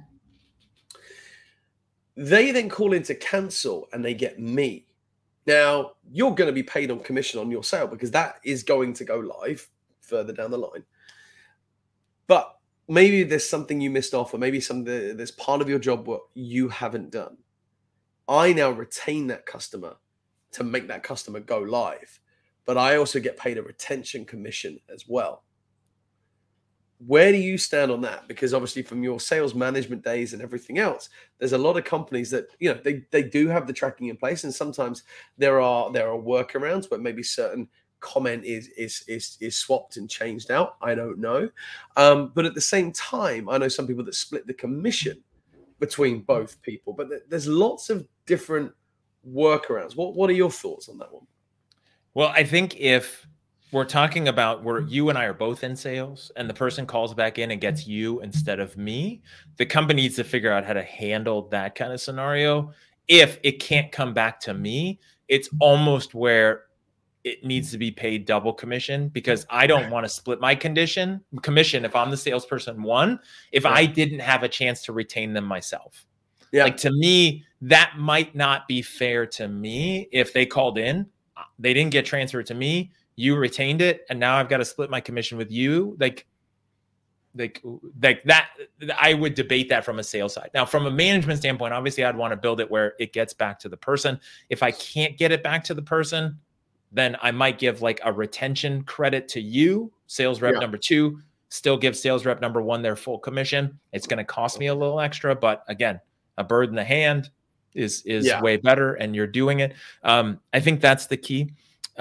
They then call in to cancel and they get me. Now, you're going to be paid on commission on your sale because that is going to go live further down the line. But maybe there's something you missed off, or maybe there's part of your job what you haven't done. I now retain that customer to make that customer go live. But I also get paid a retention commission as well. Where do you stand on that? Because obviously from your sales management days and everything else, there's a lot of companies that, they do have the tracking in place. And sometimes there are workarounds where maybe certain comment is swapped and changed out. I don't know. But at the same time, I know some people that split the commission between both people. But there's lots of different workarounds. What are your thoughts on that one? Well, I think if we're talking about where you and I are both in sales and the person calls back in and gets you instead of me, the company needs to figure out how to handle that kind of scenario. If it can't come back to me, it's almost where it needs to be paid double commission, because I don't want to split my commission if I'm the salesperson if I didn't have a chance to retain them myself. Yeah. Like, to me, that might not be fair to me. If they called in, they didn't get transferred to me, you retained it, and now I've got to split my commission with you. Like that, I would debate that from a sales side. Now, from a management standpoint, obviously I'd want to build it where it gets back to the person. If I can't get it back to the person, then I might give like a retention credit to you, sales rep number 2, still give sales rep number 1 their full commission. It's going to cost me a little extra, but again, a bird in the hand is way better, and you're doing it. I think that's the key.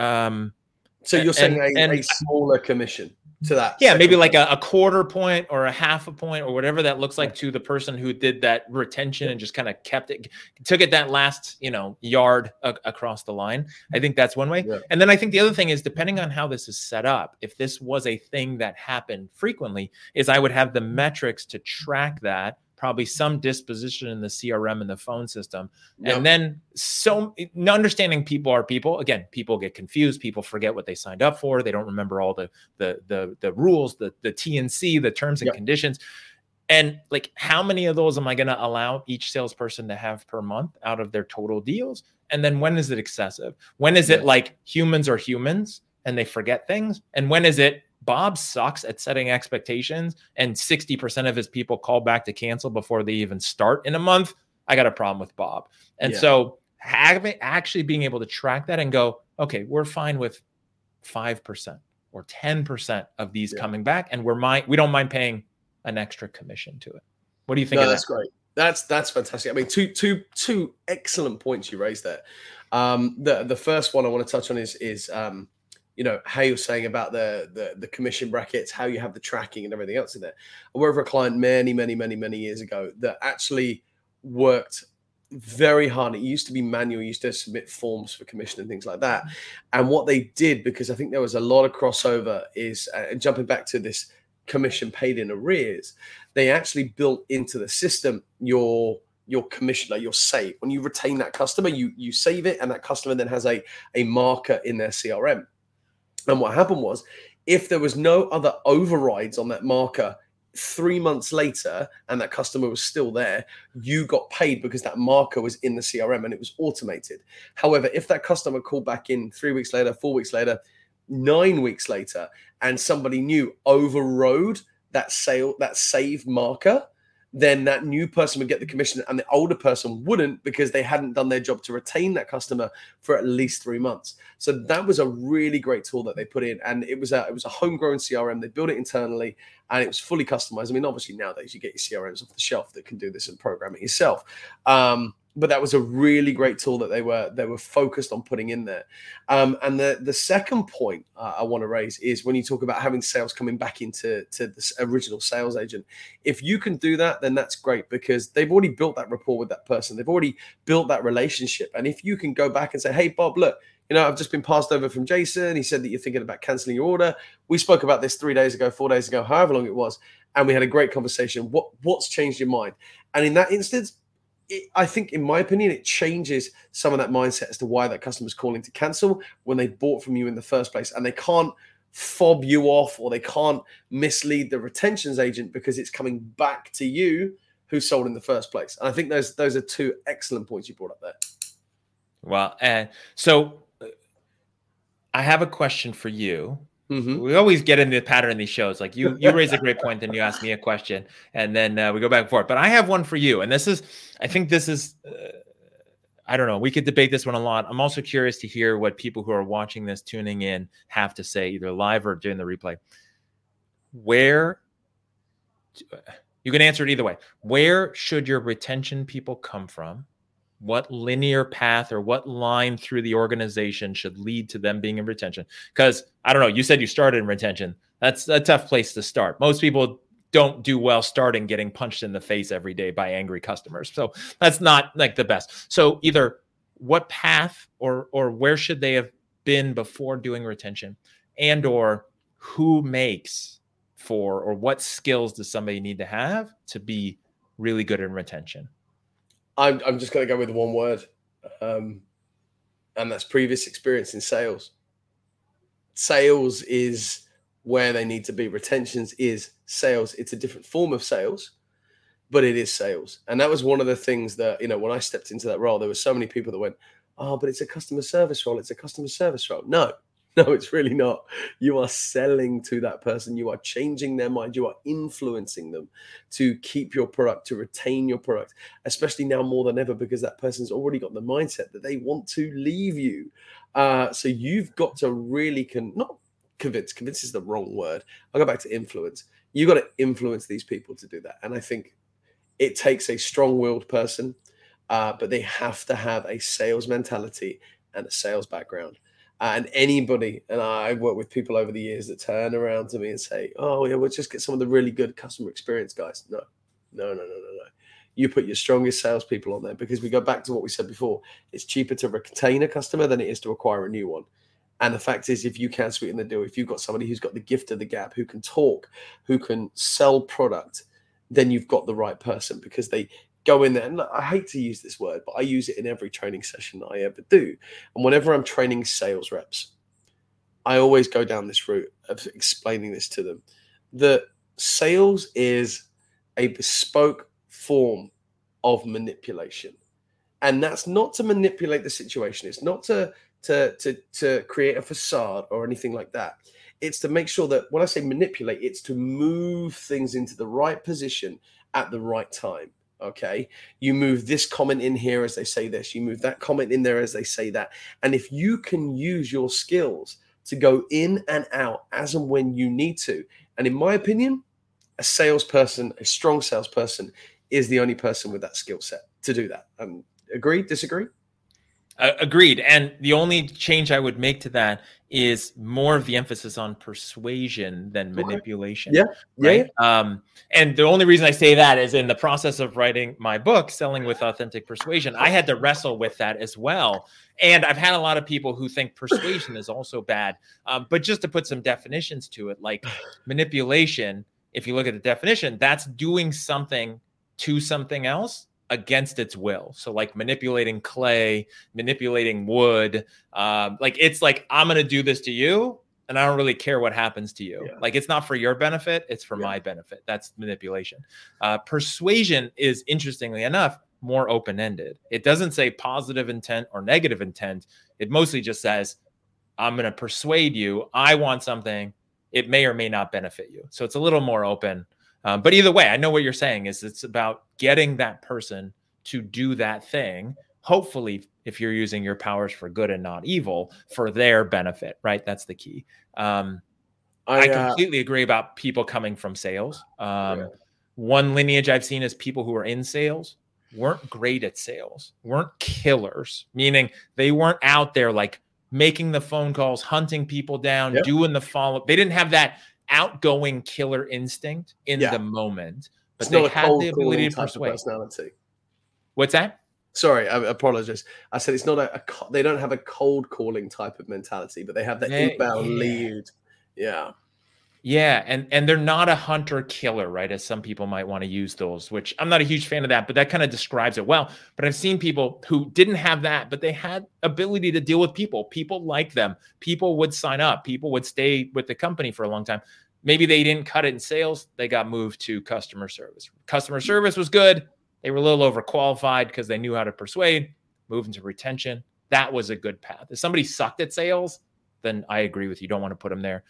So you're saying a smaller commission to that? Yeah, maybe like a quarter point or a half a point or whatever that looks like to the person who did that retention and just kind of took it that last, yard across the line. I think that's one way. Yeah. And then I think the other thing is, depending on how this is set up, if this was a thing that happened frequently, is I would have the metrics to track that, probably some disposition in the CRM and the phone system. Yep. And then understanding people are people. Again, people get confused. People forget what they signed up for. They don't remember all the rules, the T&C, the terms and conditions. And like, how many of those am I going to allow each salesperson to have per month out of their total deals? And then when is it excessive? When is it like humans are humans and they forget things? And when is it Bob sucks at setting expectations and 60% of his people call back to cancel before they even start in a month? I got a problem with Bob. And so actually being able to track that and go, okay, we're fine with 5% or 10% of these coming back, and we don't mind paying an extra commission to it. What do you think of that? That's great. That's fantastic. I mean, two excellent points you raised there. The first one I want to touch on is how you're saying about the commission brackets, how you have the tracking and everything else in there. I worked for a client many years ago that actually worked very hard. It used to be manual. You used to submit forms for commission and things like that. And what they did, because I think there was a lot of crossover, is jumping back to this commission paid in arrears, they actually built into the system your commission, like your save. When you retain that customer, you save it, and that customer then has a marker in their CRM. And what happened was, if there was no other overrides on that marker 3 months later and that customer was still there, you got paid because that marker was in the CRM and it was automated. However, if that customer called back in 3 weeks later, 4 weeks later, 9 weeks later, and somebody new overrode that save marker, then that new person would get the commission and the older person wouldn't, because they hadn't done their job to retain that customer for at least 3 months. So that was a really great tool that they put in, and it was a homegrown CRM. They built it internally, and it was fully customized. I mean, obviously nowadays you get your CRMs off the shelf that can do this and program it yourself. But that was a really great tool that they were focused on putting in there. And the second point I want to raise is when you talk about having sales coming back into the original sales agent. If you can do that, then that's great, because they've already built that rapport with that person. They've already built that relationship. And if you can go back and say, hey, Bob, look, I've just been passed over from Jason. He said that you're thinking about canceling your order. We spoke about this 3 days ago, 4 days ago, however long it was, and we had a great conversation. What's changed your mind? And in that instance, I think, in my opinion, it changes some of that mindset as to why that customer's calling to cancel when they bought from you in the first place. And they can't fob you off, or they can't mislead the retentions agent, because it's coming back to you who sold in the first place. And I think those are two excellent points you brought up there. Well, so I have a question for you. Mm-hmm. We always get into the pattern in these shows. Like you raise a great point, then you ask me a question, and then we go back and forth. But I have one for you, and I think this is, I don't know. We could debate this one a lot. I'm also curious to hear what people who are watching this, tuning in, have to say, either live or during the replay. You can answer it either way. Where should your retention people come from? What linear path or what line through the organization should lead to them being in retention? Because I don't know, you said you started in retention. That's a tough place to start. Most people don't do well starting getting punched in the face every day by angry customers. So that's not like the best. So either what path or where should they have been before doing retention, and or who makes for, or what skills does somebody need to have to be really good in retention? I'm just going to go with one word, and that's previous experience in sales. Sales is where they need to be. Retentions is sales. It's a different form of sales, but it is sales. And that was one of the things that, when I stepped into that role, there were so many people that went, oh, but it's a customer service role. It's a customer service role. No, it's really not. You are selling to that person. You are changing their mind. You are influencing them to keep your product, to retain your product, especially now more than ever, because that person's already got the mindset that they want to leave you. So you've got to really not convince is the wrong word. I'll go back to influence. You've got to influence these people to do that. And I think it takes a strong-willed person, but they have to have a sales mentality and a sales background. And anybody, and I've worked with people over the years that turn around to me and say, oh, yeah, we'll just get some of the really good customer experience guys. No. You put your strongest salespeople on there, because we go back to what we said before. It's cheaper to retain a customer than it is to acquire a new one. And the fact is, if you can sweeten the deal, if you've got somebody who's got the gift of the gab, who can talk, who can sell product, then you've got the right person, because they go in there. And look, I hate to use this word, but I use it in every training session that I ever do. And whenever I'm training sales reps, I always go down this route of explaining this to them, that sales is a bespoke form of manipulation. And that's not to manipulate the situation. It's not to create a facade or anything like that. It's to make sure that when I say manipulate, it's to move things into the right position at the right time. Okay. You move this comment in here as they say this, you move that comment in there as they say that. And if you can use your skills to go in and out as and when you need to, and in my opinion, a salesperson, a strong salesperson, is the only person with that skill set to do that. Agree? Disagree? Agreed. And the only change I would make to that is more of the emphasis on persuasion than manipulation. Yeah. Right? Yeah. And the only reason I say that is in the process of writing my book, Selling with Authentic Persuasion, I had to wrestle with that as well. And I've had a lot of people who think persuasion is also bad. But just to put some definitions to it, like manipulation, if you look at the definition, that's doing something to something else against its will. So like manipulating clay, manipulating wood, it's like, I'm going to do this to you and I don't really care what happens to you. Yeah. Like, it's not for your benefit. It's for my benefit. That's manipulation. Persuasion is, interestingly enough, more open-ended. It doesn't say positive intent or negative intent. It mostly just says, I'm going to persuade you. I want something. It may or may not benefit you. So it's a little more open. But either way, I know what you're saying is it's about getting that person to do that thing. Hopefully, if you're using your powers for good and not evil, for their benefit, right? That's the key. I completely agree about people coming from sales. One lineage I've seen is people who are in sales weren't great at sales, weren't killers, meaning they weren't out there like making the phone calls, hunting people down, doing the follow-up. They didn't have that outgoing killer instinct in the moment, but they had the ability to persuade. Personality. What's that? Sorry, I apologize. I said it's not they don't have a cold calling type of mentality, but they have the inbound lead. Yeah. Yeah. And they're not a hunter killer, right? As some people might want to use those, which I'm not a huge fan of that, but that kind of describes it well. But I've seen people who didn't have that, but they had ability to deal with people. People like them. People would sign up. People would stay with the company for a long time. Maybe they didn't cut it in sales. They got moved to customer service. Customer service was good. They were a little overqualified because they knew how to persuade. Moved into retention. That was a good path. If somebody sucked at sales, then I agree with you. Don't want to put them there.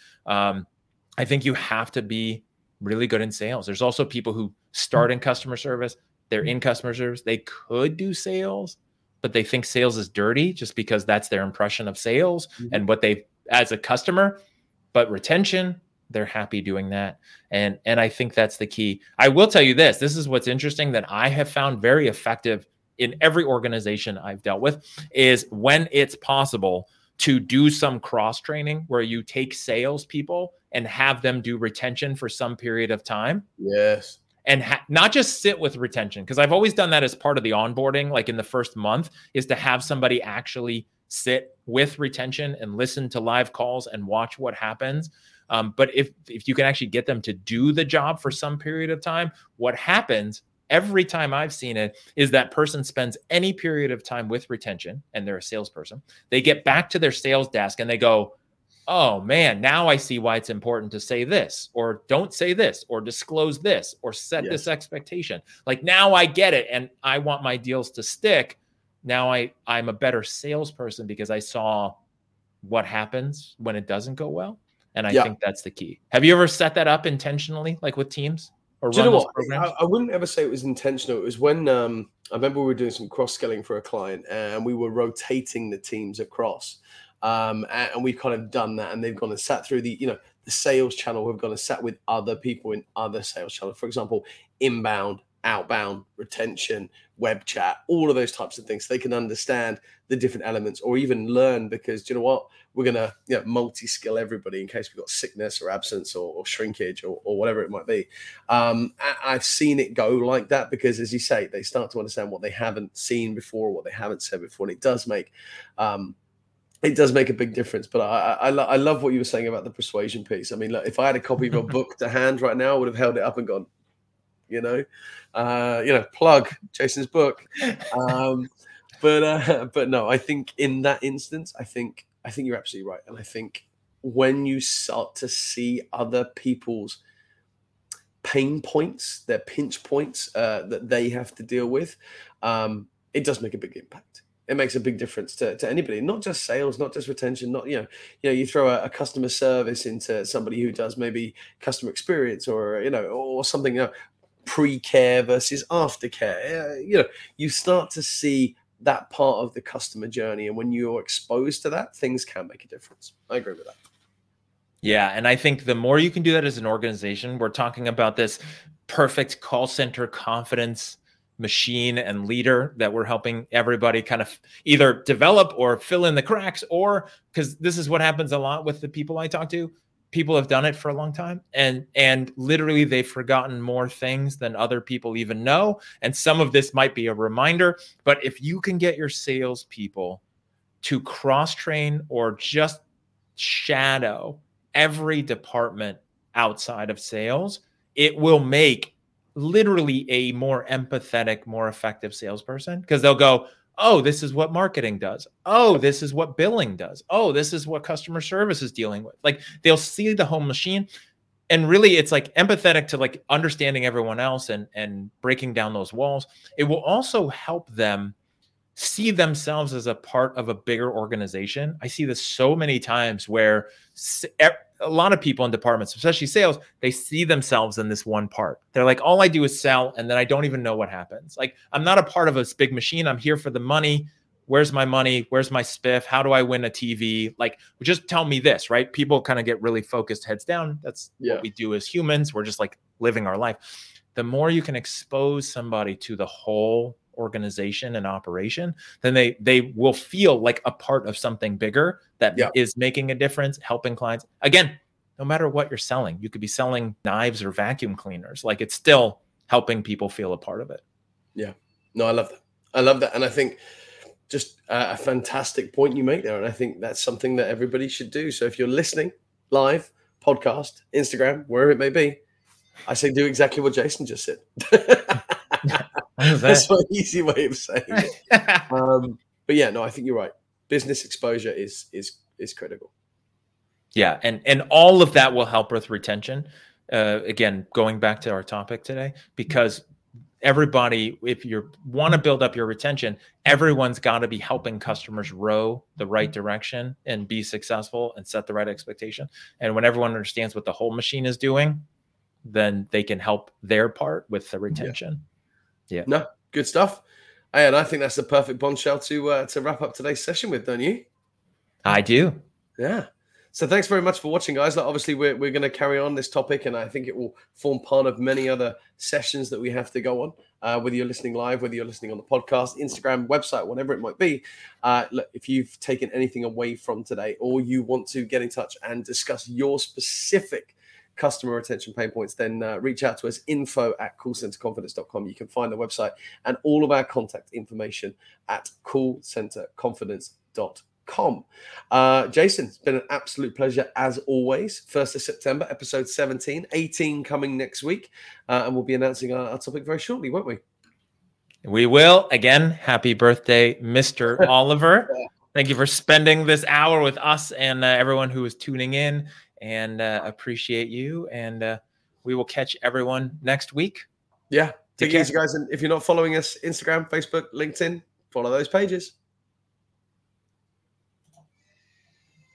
I think you have to be really good in sales. There's also people who start in customer service. They're in customer service. They could do sales, but they think sales is dirty just because that's their impression of sales and what they as a customer. But retention, they're happy doing that. And I think that's the key. I will tell you this. This is what's interesting that I have found very effective in every organization I've dealt with is when it's possible to do some cross training where you take salespeople and have them do retention for some period of time. Yes. And not just sit with retention, because I've always done that as part of the onboarding, like in the first month, is to have somebody actually sit with retention and listen to live calls and watch what happens. But if you can actually get them to do the job for some period of time, what happens every time I've seen it is that person spends any period of time with retention and they're a salesperson. They get back to their sales desk and they go, oh man, now I see why it's important to say this, or don't say this, or disclose this, or set this expectation. Like now I get it, and I want my deals to stick. Now I'm a better salesperson because I saw what happens when it doesn't go well. And I think that's the key. Have you ever set that up intentionally, like with teams? Or do you know what? I wouldn't ever say it was intentional. It was when I remember we were doing some cross-scaling for a client, and we were rotating the teams across. And we've kind of done that, and they've gone and sat through the sales channel. We've gone and sat with other people in other sales channels. For example, inbound, outbound, retention, web chat, all of those types of things. So they can understand the different elements, or even learn, because do you know what? We're going to multi-skill everybody in case we've got sickness or absence or shrinkage or whatever it might be. I've seen it go like that because, as you say, they start to understand what they haven't seen before, or what they haven't said before. And it does make a big difference. But I love what you were saying about the persuasion piece. I mean, look, if I had a copy of your book to hand right now, I would have held it up and gone, plug Jason's book. But no, I think in that instance, I think you're absolutely right. And I think when you start to see other people's pain points, their pinch points that they have to deal with, it does make a big impact. It makes a big difference to anybody, not just sales, not just retention, not, you throw a customer service into somebody who does maybe customer experience or something, pre-care versus aftercare. You start to see that part of the customer journey. And when you're exposed to that, things can make a difference. I agree with that. Yeah. And I think the more you can do that as an organization, we're talking about this perfect call center confidence machine and leader that we're helping everybody kind of either develop or fill in the cracks, or because this is what happens a lot with the people I talk to. People have done it for a long time, and literally they've forgotten more things than other people even know. And some of this might be a reminder, but if you can get your salespeople to cross-train or just shadow every department outside of sales, it will make literally a more empathetic, more effective salesperson, because they'll go, oh, this is what marketing does. Oh, this is what billing does. Oh, this is what customer service is dealing with. Like they'll see the whole machine. And really it's like empathetic to like understanding everyone else and breaking down those walls. It will also help them see themselves as a part of a bigger organization. I see this so many times where a lot of people in departments, especially sales, they see themselves in this one part. They're like, all I do is sell, and then I don't even know what happens. Like, I'm not a part of this big machine. I'm here for the money. Where's my money? Where's my spiff? How do I win a TV? Like, just tell me this, right? People kind of get really focused, heads down. That's what we do as humans. We're just like living our life. The more you can expose somebody to the whole organization and operation, then they will feel like a part of something bigger that is making a difference, helping clients. Again, no matter what you're selling, you could be selling knives or vacuum cleaners. Like it's still helping people feel a part of it. Yeah, no, I love that. And I think just a fantastic point you make there. And I think that's something that everybody should do. So if you're listening live, podcast, Instagram, wherever it may be, I say do exactly what Jason just said. That's my easy way of saying it. But yeah, no, I think you're right. Business exposure is critical. Yeah, and all of that will help with retention. Again, going back to our topic today, because everybody, if you want to build up your retention, everyone's got to be helping customers row the right direction and be successful and set the right expectation. And when everyone understands what the whole machine is doing, then they can help their part with the retention. Yeah. No, good stuff. And I think that's the perfect bombshell to wrap up today's session with, don't you? I do. Yeah. So thanks very much for watching, guys. Like, obviously, we're going to carry on this topic, and I think it will form part of many other sessions that we have to go on, whether you're listening live, whether you're listening on the podcast, Instagram, website, whatever it might be. Look, if you've taken anything away from today, or you want to get in touch and discuss your specific customer retention pain points, then reach out to us, info@callcenterconfidence.com. You can find the website and all of our contact information at callcenterconfidence.com. Jason, it's been an absolute pleasure as always. 1st of September, episode 17, 18 coming next week. And we'll be announcing our topic very shortly, won't we? We will. Again, happy birthday, Mr. Oliver. Thank you for spending this hour with us and everyone who is tuning in, and appreciate you. And we will catch everyone next week. Yeah. Take it easy, guys. And if you're not following us, Instagram, Facebook, LinkedIn, follow those pages.